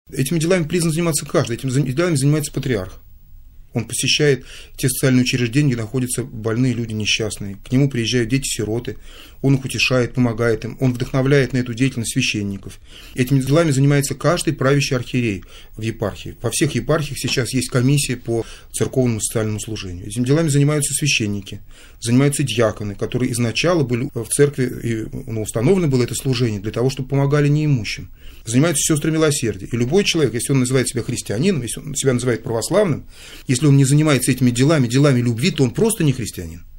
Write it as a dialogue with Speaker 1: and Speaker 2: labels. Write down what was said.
Speaker 1: Этими делами призван заниматься каждый, этими делами занимается патриарх. Он посещает те социальные учреждения, где находятся больные люди несчастные. К нему приезжают дети-сироты, он их утешает, помогает им, он вдохновляет на эту деятельность священников. Этими делами занимается каждый правящий архиерей в епархии. Во всех епархиях сейчас есть комиссия по церковному социальному служению. Этими делами занимаются священники, занимаются диаконы, которые изначально были в церкви, и установлено было это служение для того, чтобы помогали неимущим. Занимаются сестры милосердия. И любой человек, если он называет себя христианином, если он себя называет православным, если он не занимается этими делами любви, то он просто не христианин.